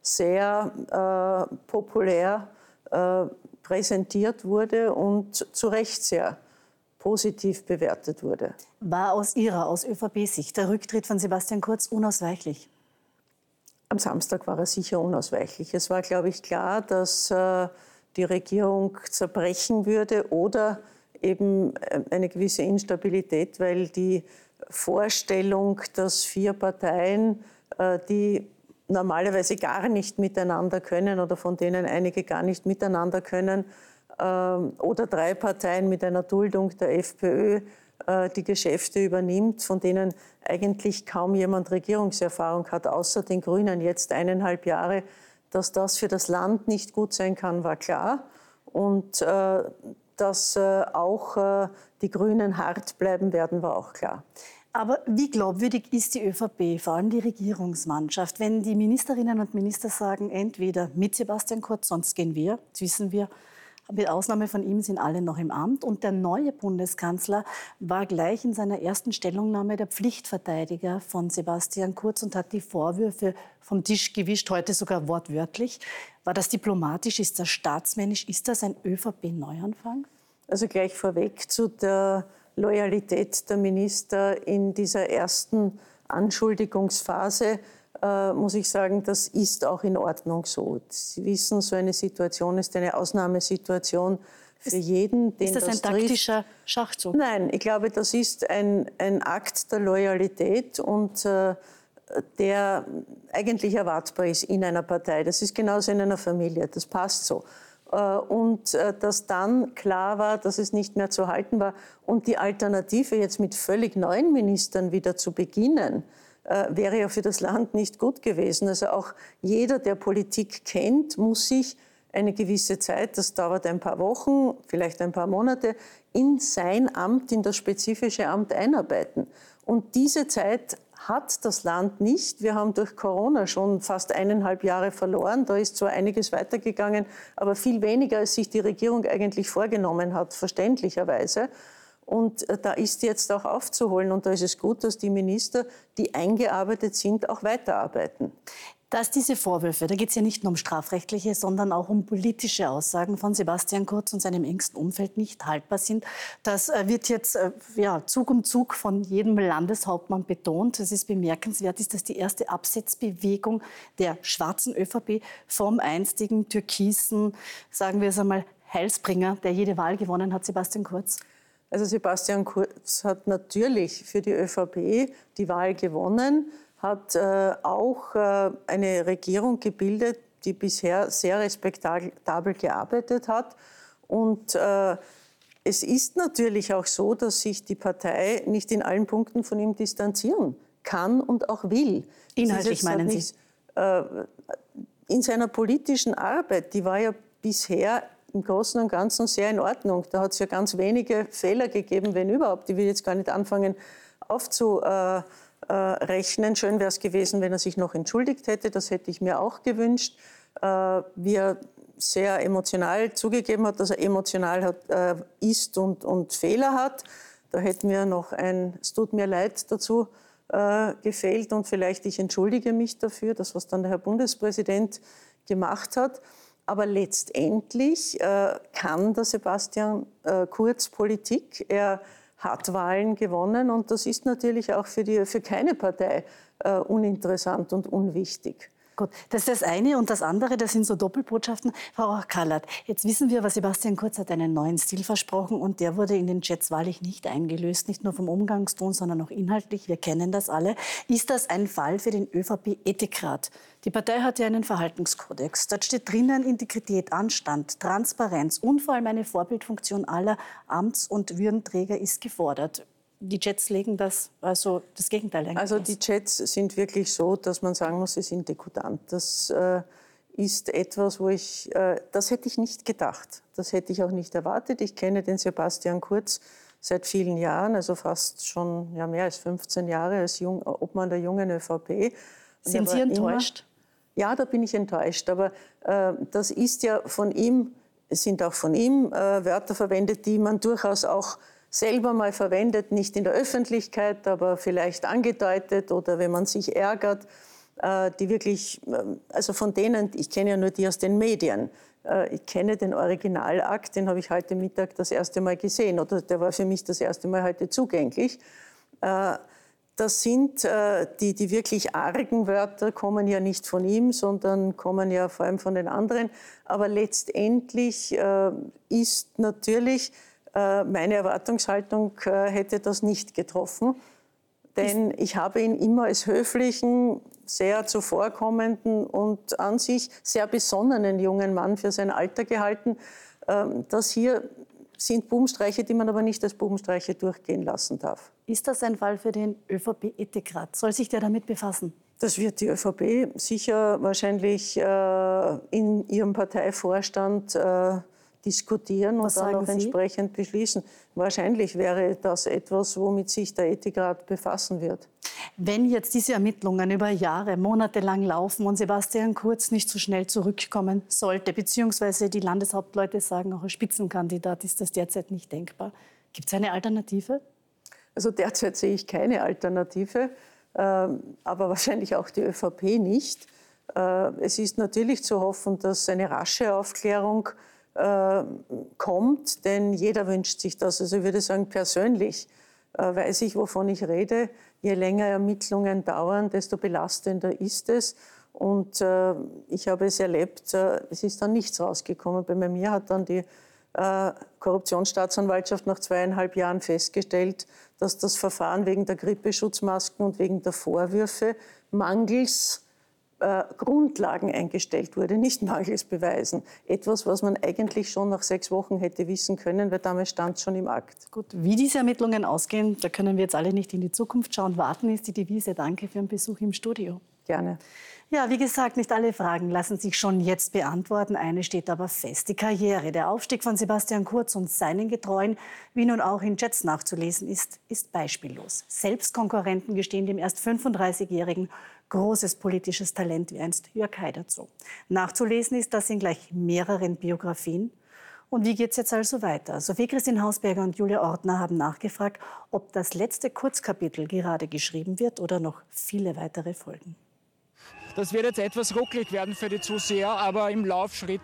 sehr populär präsentiert wurde und zu Recht sehr positiv bewertet wurde. War aus ÖVP-Sicht der Rücktritt von Sebastian Kurz unausweichlich? Am Samstag war er sicher unausweichlich. Es war, glaube ich, klar, dass die Regierung zerbrechen würde oder eben eine gewisse Instabilität, weil die Vorstellung, dass 4 Parteien, die normalerweise gar nicht miteinander können oder von denen einige gar nicht miteinander können, oder 3 Parteien mit einer Duldung der FPÖ die Geschäfte übernimmt, von denen eigentlich kaum jemand Regierungserfahrung hat, außer den Grünen jetzt 1,5 Jahre. Dass das für das Land nicht gut sein kann, war klar. Und dass auch die Grünen hart bleiben werden, war auch klar. Aber wie glaubwürdig ist die ÖVP, vor allem die Regierungsmannschaft, wenn die Ministerinnen und Minister sagen, entweder mit Sebastian Kurz, sonst gehen wir, das wissen wir, mit Ausnahme von ihm sind alle noch im Amt. Und der neue Bundeskanzler war gleich in seiner ersten Stellungnahme der Pflichtverteidiger von Sebastian Kurz und hat die Vorwürfe vom Tisch gewischt, heute sogar wortwörtlich. War das diplomatisch? Ist das staatsmännisch? Ist das ein ÖVP-Neuanfang? Also gleich vorweg zu der Loyalität der Minister in dieser ersten Anschuldigungsphase. Muss ich sagen, das ist auch in Ordnung so. Sie wissen, so eine Situation ist eine Ausnahmesituation für jeden, den das trifft. Ist das ein taktischer Schachzug? Nein, ich glaube, das ist ein Akt der Loyalität und der eigentlich erwartbar ist in einer Partei. Das ist genauso in einer Familie, das passt so. Und dass dann klar war, dass es nicht mehr zu halten war. Und die Alternative, jetzt mit völlig neuen Ministern wieder zu beginnen, wäre ja für das Land nicht gut gewesen. Also auch jeder, der Politik kennt, muss sich eine gewisse Zeit, das dauert ein paar Wochen, vielleicht ein paar Monate, in sein Amt, in das spezifische Amt einarbeiten. Und diese Zeit hat das Land nicht. Wir haben durch Corona schon fast 1,5 Jahre verloren. Da ist zwar einiges weitergegangen, aber viel weniger, als sich die Regierung eigentlich vorgenommen hat, verständlicherweise. Und da ist jetzt auch aufzuholen. Und da ist es gut, dass die Minister, die eingearbeitet sind, auch weiterarbeiten. Dass diese Vorwürfe, da geht es ja nicht nur um strafrechtliche, sondern auch um politische Aussagen von Sebastian Kurz und seinem engsten Umfeld nicht haltbar sind, das wird jetzt Zug um Zug von jedem Landeshauptmann betont. Es ist bemerkenswert, ist das die erste Absetzbewegung der schwarzen ÖVP vom einstigen türkisen, sagen wir es einmal, Heilsbringer, der jede Wahl gewonnen hat, Sebastian Kurz? Also Sebastian Kurz hat natürlich für die ÖVP die Wahl gewonnen, hat auch eine Regierung gebildet, die bisher sehr respektabel gearbeitet hat. Und es ist natürlich auch so, dass sich die Partei nicht in allen Punkten von ihm distanzieren kann und auch will. Inhaltlich meinen Sie? In seiner politischen Arbeit, die war ja bisher im Großen und Ganzen sehr in Ordnung. Da hat es ja ganz wenige Fehler gegeben, wenn überhaupt. Ich will jetzt gar nicht anfangen aufzurechnen. Schön wäre es gewesen, wenn er sich noch entschuldigt hätte. Das hätte ich mir auch gewünscht. Wie er sehr emotional zugegeben hat, dass er emotional ist und Fehler hat. Da hätte mir noch ein "Es tut mir leid" dazu gefehlt und vielleicht "Ich entschuldige mich dafür", das, was dann der Herr Bundespräsident gemacht hat. Aber letztendlich kann der Sebastian Kurz Politik. Er hat Wahlen gewonnen und das ist natürlich auch für keine Partei uninteressant und unwichtig. Gut, das ist das eine. Und das andere, das sind so Doppelbotschaften. Frau Kallert, jetzt wissen wir, was Sebastian Kurz hat einen neuen Stil versprochen und der wurde in den Chats wahrlich nicht eingelöst. Nicht nur vom Umgangston, sondern auch inhaltlich. Wir kennen das alle. Ist das ein Fall für den ÖVP-Ethikrat? Die Partei hat ja einen Verhaltenskodex. Dort steht drinnen Integrität, Anstand, Transparenz und vor allem eine Vorbildfunktion aller Amts- und Würdenträger ist gefordert. Die Chats legen das Gegenteil eigentlich. Also die Chats sind wirklich so, dass man sagen muss, sie sind dekutant. Das ist etwas, das hätte ich nicht gedacht. Das hätte ich auch nicht erwartet. Ich kenne den Sebastian Kurz seit vielen Jahren, also fast schon mehr als 15 Jahre als Obmann der jungen ÖVP. Sind Sie enttäuscht? Ja, da bin ich enttäuscht. Aber das ist ja von ihm, es sind auch von ihm Wörter verwendet, die man durchaus auch selber mal verwendet, nicht in der Öffentlichkeit, aber vielleicht angedeutet oder wenn man sich ärgert, die wirklich, also von denen, ich kenne ja nur die aus den Medien, ich kenne den Originalakt, den habe ich heute Mittag das erste Mal gesehen oder der war für mich das erste Mal heute zugänglich. Das sind die wirklich argen Wörter, kommen ja nicht von ihm, sondern kommen ja vor allem von den anderen. Aber letztendlich ist natürlich, meine Erwartungshaltung hätte das nicht getroffen. Denn ich habe ihn immer als höflichen, sehr zuvorkommenden und an sich sehr besonnenen jungen Mann für sein Alter gehalten. Das hier sind Bubenstreiche, die man aber nicht als Bubenstreiche durchgehen lassen darf. Ist das ein Fall für den ÖVP-Ethikrat? Soll sich der damit befassen? Das wird die ÖVP sicher wahrscheinlich in ihrem Parteivorstand diskutieren und dann auch entsprechend beschließen. Wahrscheinlich wäre das etwas, womit sich der Ethikrat befassen wird. Wenn jetzt diese Ermittlungen über Jahre, Monate lang laufen und Sebastian Kurz nicht so schnell zurückkommen sollte, beziehungsweise die Landeshauptleute sagen, auch als Spitzenkandidat ist das derzeit nicht denkbar. Gibt es eine Alternative? Also derzeit sehe ich keine Alternative, aber wahrscheinlich auch die ÖVP nicht. Es ist natürlich zu hoffen, dass eine rasche Aufklärung kommt, denn jeder wünscht sich das. Also ich würde sagen, persönlich weiß ich, wovon ich rede. Je länger Ermittlungen dauern, desto belastender ist es. Und ich habe es erlebt, es ist dann nichts rausgekommen. Bei mir hat dann die Korruptionsstaatsanwaltschaft nach 2,5 Jahren festgestellt, dass das Verfahren wegen der Grippeschutzmasken und wegen der Vorwürfe mangels Grundlagen eingestellt wurde, nicht mangels Beweisen. Etwas, was man eigentlich schon nach 6 Wochen hätte wissen können, weil damals stand es schon im Akt. Gut, wie diese Ermittlungen ausgehen, da können wir jetzt alle nicht in die Zukunft schauen. Warten ist die Devise. Danke für den Besuch im Studio. Gerne. Ja, wie gesagt, nicht alle Fragen lassen sich schon jetzt beantworten. Eine steht aber fest, die Karriere. Der Aufstieg von Sebastian Kurz und seinen Getreuen, wie nun auch in Chats nachzulesen ist, ist beispiellos. Selbst Konkurrenten gestehen dem erst 35-Jährigen großes politisches Talent wie einst Jörg Haider zu. Nachzulesen ist das in gleich mehreren Biografien. Und wie geht es jetzt also weiter? Sophie Christine Hausberger und Julia Ortner haben nachgefragt, ob das letzte Kurzkapitel gerade geschrieben wird oder noch viele weitere folgen. Das wird jetzt etwas ruckelig werden für die Zuseher, aber im Laufschritt.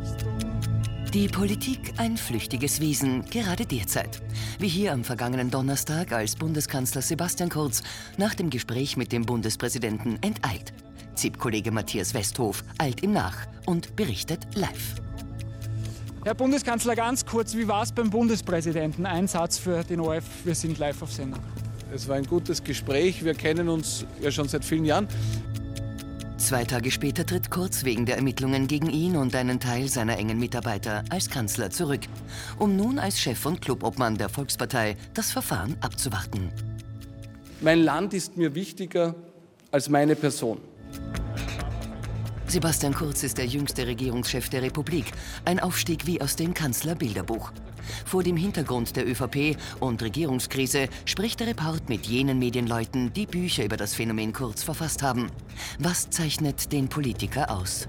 Die Politik ein flüchtiges Wesen, gerade derzeit. Wie hier am vergangenen Donnerstag, als Bundeskanzler Sebastian Kurz nach dem Gespräch mit dem Bundespräsidenten enteilt. ZIP-Kollege Matthias Westhof eilt ihm nach und berichtet live. Herr Bundeskanzler, ganz kurz, wie war es beim Bundespräsidenten? Ein Satz für den ORF, wir sind live auf Sendung. Es war ein gutes Gespräch, wir kennen uns ja schon seit vielen Jahren. 2 Tage später tritt Kurz wegen der Ermittlungen gegen ihn und einen Teil seiner engen Mitarbeiter als Kanzler zurück, um nun als Chef und Clubobmann der Volkspartei das Verfahren abzuwarten. Mein Land ist mir wichtiger als meine Person. Sebastian Kurz ist der jüngste Regierungschef der Republik, ein Aufstieg wie aus dem Kanzlerbilderbuch. Vor dem Hintergrund der ÖVP und Regierungskrise spricht der Report mit jenen Medienleuten, die Bücher über das Phänomen Kurz verfasst haben. Was zeichnet den Politiker aus?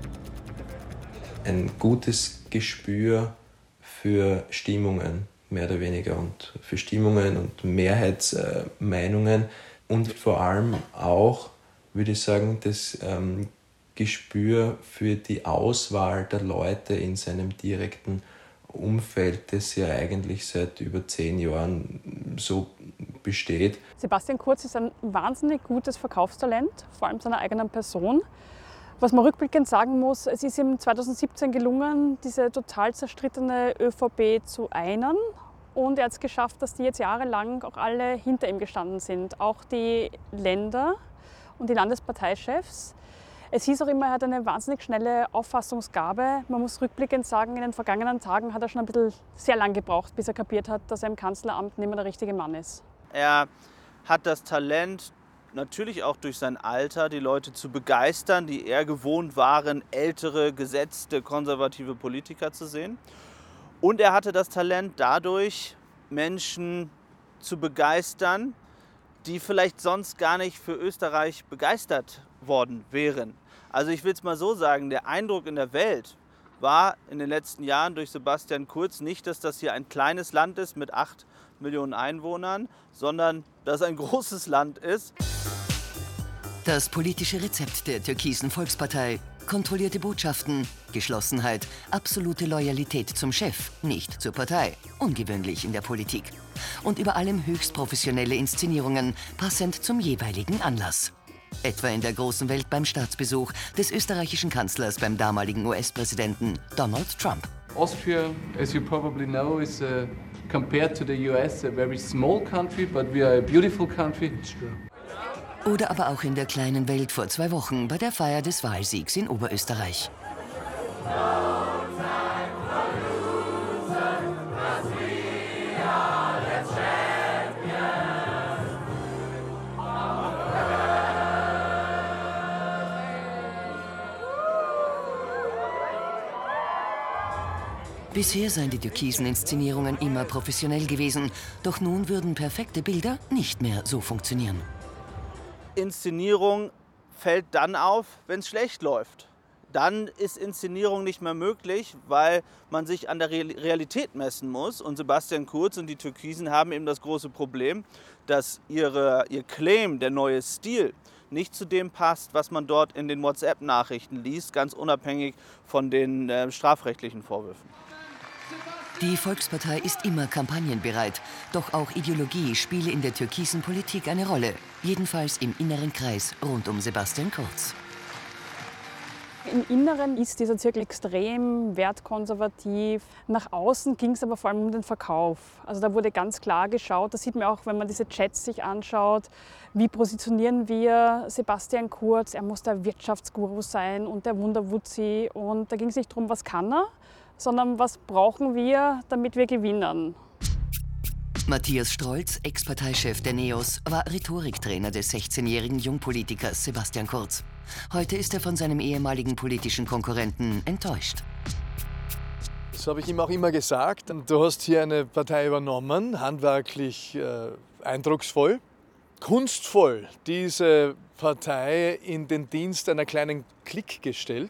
Ein gutes Gespür für Stimmungen, mehr oder weniger, und für Stimmungen und Mehrheitsmeinungen und vor allem auch, würde ich sagen, das Gespür für die Auswahl der Leute in seinem direkten Umfeld, das ja eigentlich seit über 10 Jahren so besteht. Sebastian Kurz ist ein wahnsinnig gutes Verkaufstalent, vor allem seiner eigenen Person. Was man rückblickend sagen muss, es ist ihm 2017 gelungen, diese total zerstrittene ÖVP zu einen. Und er hat es geschafft, dass die jetzt jahrelang auch alle hinter ihm gestanden sind. Auch die Länder und die Landesparteichefs. Es hieß auch immer, er hat eine wahnsinnig schnelle Auffassungsgabe. Man muss rückblickend sagen, in den vergangenen Tagen hat er schon ein bisschen sehr lang gebraucht, bis er kapiert hat, dass er im Kanzleramt nicht mehr der richtige Mann ist. Er hat das Talent, natürlich auch durch sein Alter, die Leute zu begeistern, die eher gewohnt waren, ältere, gesetzte, konservative Politiker zu sehen. Und er hatte das Talent, dadurch Menschen zu begeistern, die vielleicht sonst gar nicht für Österreich begeistert worden wären. Also ich will es mal so sagen, der Eindruck in der Welt war in den letzten Jahren durch Sebastian Kurz nicht, dass das hier ein kleines Land ist mit 8 Millionen Einwohnern, sondern dass es ein großes Land ist. Das politische Rezept der Türkisen Volkspartei: kontrollierte Botschaften, Geschlossenheit, absolute Loyalität zum Chef, nicht zur Partei. Ungewöhnlich in der Politik. Und über allem höchst professionelle Inszenierungen, passend zum jeweiligen Anlass. Etwa in der großen Welt beim Staatsbesuch des österreichischen Kanzlers beim damaligen US-Präsidenten Donald Trump. Austria, as you probably know, is compared to the US a very small country, but we are a beautiful country. Oder aber auch in der kleinen Welt vor 2 Wochen bei der Feier des Wahlsiegs in Oberösterreich. Bisher seien die türkisen Inszenierungen immer professionell gewesen, doch nun würden perfekte Bilder nicht mehr so funktionieren. Inszenierung fällt dann auf, wenn es schlecht läuft. Dann ist Inszenierung nicht mehr möglich, weil man sich an der Realität messen muss. Und Sebastian Kurz und die Türkisen haben eben das große Problem, dass ihr Claim, der neue Stil, nicht zu dem passt, was man dort in den WhatsApp-Nachrichten liest, ganz unabhängig von den strafrechtlichen Vorwürfen. Die Volkspartei ist immer kampagnenbereit, doch auch Ideologie spiele in der türkisen Politik eine Rolle, jedenfalls im inneren Kreis rund um Sebastian Kurz. Im Inneren ist dieser Zirkel extrem wertkonservativ. Nach außen ging es aber vor allem um den Verkauf. Also da wurde ganz klar geschaut, das sieht man auch, wenn man diese Chats sich anschaut, wie positionieren wir Sebastian Kurz, er muss der Wirtschaftsguru sein und der Wunderwutzi. Und da ging es nicht darum, was kann er, sondern was brauchen wir, damit wir gewinnen. Matthias Strolz, Ex-Parteichef der NEOS, war Rhetoriktrainer des 16-jährigen Jungpolitikers Sebastian Kurz. Heute ist er von seinem ehemaligen politischen Konkurrenten enttäuscht. Das habe ich ihm auch immer gesagt. Du hast hier eine Partei übernommen, handwerklich eindrucksvoll, kunstvoll diese Partei in den Dienst einer kleinen Clique gestellt.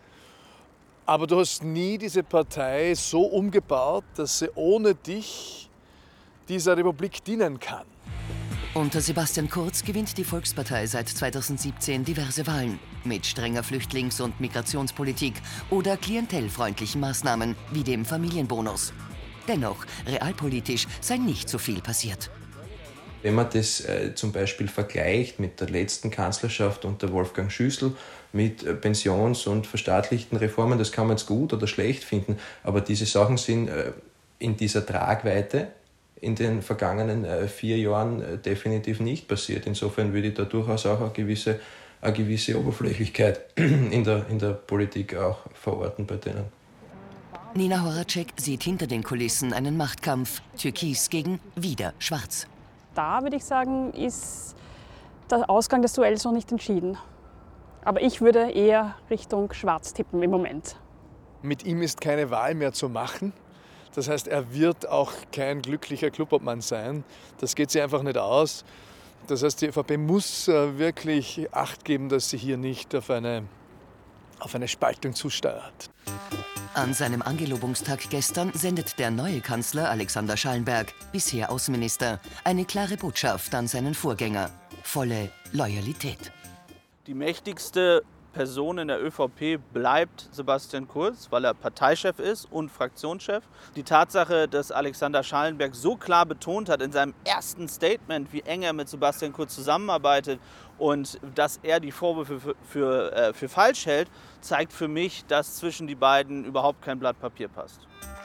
Aber du hast nie diese Partei so umgebaut, dass sie ohne dich dieser Republik dienen kann. Unter Sebastian Kurz gewinnt die Volkspartei seit 2017 diverse Wahlen mit strenger Flüchtlings- und Migrationspolitik oder klientelfreundlichen Maßnahmen wie dem Familienbonus. Dennoch, realpolitisch sei nicht so viel passiert. Wenn man das zum Beispiel vergleicht mit der letzten Kanzlerschaft unter Wolfgang Schüssel, mit Pensions- und verstaatlichten Reformen, das kann man jetzt gut oder schlecht finden, aber diese Sachen sind in dieser Tragweite in den vergangenen 4 Jahren definitiv nicht passiert. Insofern würde ich da durchaus auch eine gewisse Oberflächlichkeit in der Politik auch verorten bei denen. Nina Horacek sieht hinter den Kulissen einen Machtkampf, Türkis gegen wieder Schwarz. Da würde ich sagen, ist der Ausgang des Duells noch nicht entschieden. Aber ich würde eher Richtung Schwarz tippen im Moment. Mit ihm ist keine Wahl mehr zu machen. Das heißt, er wird auch kein glücklicher Clubobmann sein. Das geht sich einfach nicht aus. Das heißt, die ÖVP muss wirklich Acht geben, dass sie hier nicht auf eine Spaltung zusteuert. An seinem Angelobungstag gestern sendet der neue Kanzler Alexander Schallenberg, bisher Außenminister, eine klare Botschaft an seinen Vorgänger: volle Loyalität. Die mächtigste Person in der ÖVP bleibt Sebastian Kurz, weil er Parteichef ist und Fraktionschef. Die Tatsache, dass Alexander Schallenberg so klar betont hat in seinem ersten Statement, wie eng er mit Sebastian Kurz zusammenarbeitet und dass er die Vorwürfe für falsch hält, zeigt für mich, dass zwischen die beiden überhaupt kein Blatt Papier passt.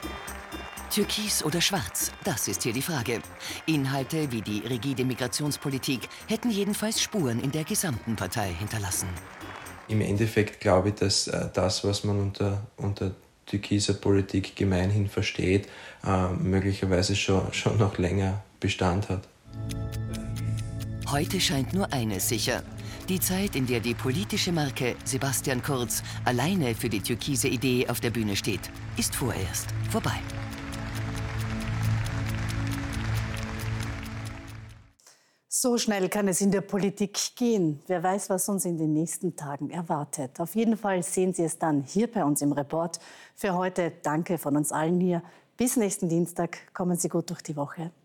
Türkis oder Schwarz, das ist hier die Frage. Inhalte wie die rigide Migrationspolitik hätten jedenfalls Spuren in der gesamten Partei hinterlassen. Im Endeffekt glaube ich, dass das, was man unter türkiser Politik gemeinhin versteht, möglicherweise schon noch länger Bestand hat. Heute scheint nur eines sicher. Die Zeit, in der die politische Marke Sebastian Kurz alleine für die türkise Idee auf der Bühne steht, ist vorerst vorbei. So schnell kann es in der Politik gehen. Wer weiß, was uns in den nächsten Tagen erwartet. Auf jeden Fall sehen Sie es dann hier bei uns im Report. Für heute danke von uns allen hier. Bis nächsten Dienstag. Kommen Sie gut durch die Woche.